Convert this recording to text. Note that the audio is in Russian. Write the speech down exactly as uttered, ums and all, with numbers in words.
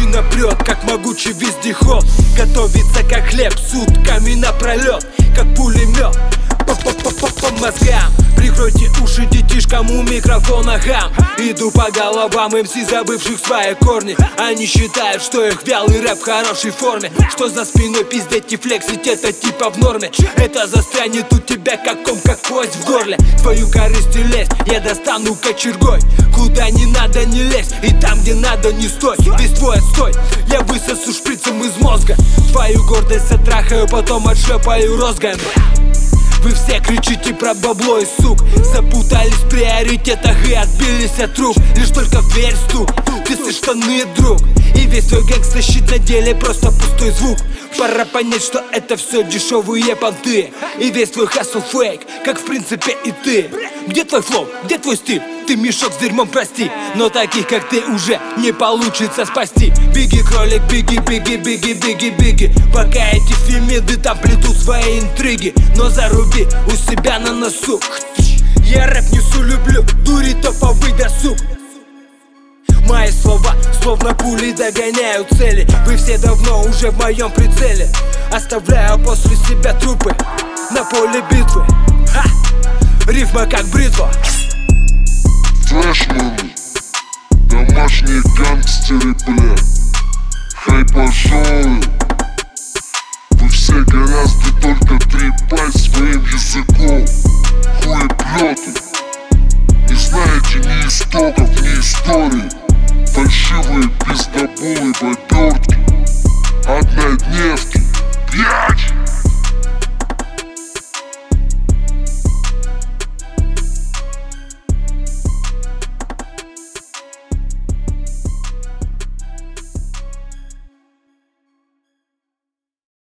напрот, как могучий вездеход. Готовится как хлеб сутками напролет, как пулемет. По мозгам, прикройте уши детишкам, у микрофона хам. Иду по головам эм си, забывших свои корни. Они считают, что их вялый рэп в хорошей форме, что за спиной пиздеть и флексить это типа в норме. Это застрянет у тебя как ком, как кость в горле. Твою корысть и лезть я достану кочергой. Куда не надо не лезь, и там где надо не стой. Весь твой отстой я высосу шприцем из мозга. Твою гордость оттрахаю, потом отшлепаю розгами. Вы все кричите про бабло и сук, запутались в приоритетах и отбились от рук. Лишь только в дверь стук, ты со штаны, друг. И весь твой гэнгста-щит на деле просто пустой звук. Пора понять, что это все дешевые понты. И весь твой хасл фейк, как в принципе и ты. Где твой флоу, где твой стиль? Ты мешок с дерьмом, прости, но таких как ты уже не получится спасти. Беги, кролик, беги, беги, беги, беги, беги. Пока эти фемиды там плетут свои интриги, но заруби у себя на носу. Я рэп несу, люблю, дури топовый досуг. Мои слова словно пули догоняют цели. Вы все давно уже в моем прицеле. Оставляю после себя трупы на поле битвы. Ха! Рифма как бритва. Флешманы, домашние гангстеры, бля. Хай пошел.